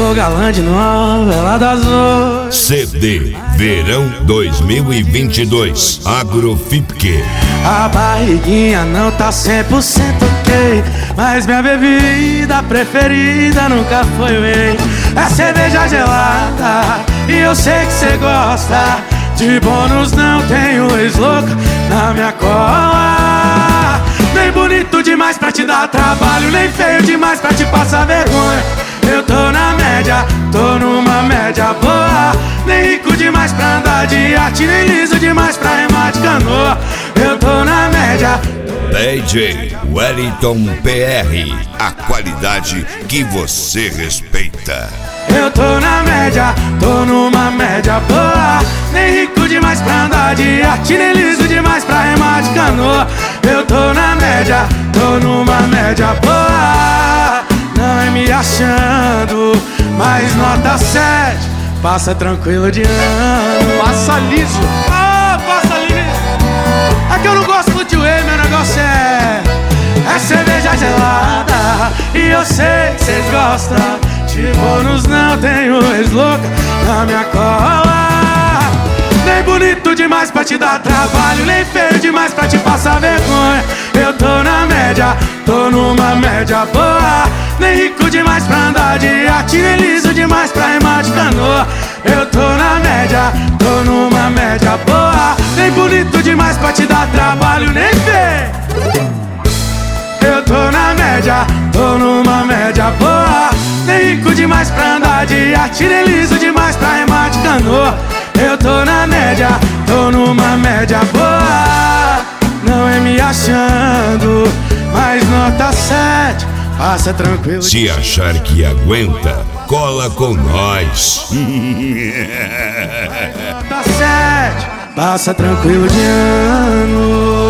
Sou galã de novela das oito. CD Verão 2022 Agrofipke. A barriguinha não tá 100% ok, mas minha bebida preferida nunca foi o whey. É cerveja gelada e eu sei que cê gosta. De bônus não tenho ex-louca na minha cola. Nem bonito demais pra te dar trabalho, nem feio demais pra te passar vergonha. Eu tô na média, tô numa média boa. Nem rico demais pra andar de arte, nem liso demais pra remar de canoa. Eu tô na média. DJ Wellington PR, a qualidade que você respeita. Eu tô na média, tô numa média boa. Nem rico demais pra andar de arte, nem liso demais pra remar de canoa. Eu tô na média, tô numa média boa. Não é me achando, mas nota 7. Passa tranquilo de ano. Passa liso. Ah, passa liso. É que eu não gosto do tio E, meu negócio é cerveja gelada. E eu sei que cês gostam. De bônus não tenho ex-louca na minha cola. Nem bonito demais pra te dar trabalho, nem feio demais pra te passar vergonha. Eu tô na média, tô numa média boa. Nem rico demais pra andar de arte, nem liso demais pra remar de canoa. Eu tô na média, tô numa média boa. Nem bonito demais pra te dar trabalho, nem feio. Eu tô na média, tô numa média boa. Nem rico demais pra andar de arte, nem liso demais pra remar de canoa. Eu tô na média, tô numa média boa. Não é me achando, mas nota 7. Passa tranquilo. Se achar que aguenta, cola com nós. Nota 7. Passa tranquilo de ano.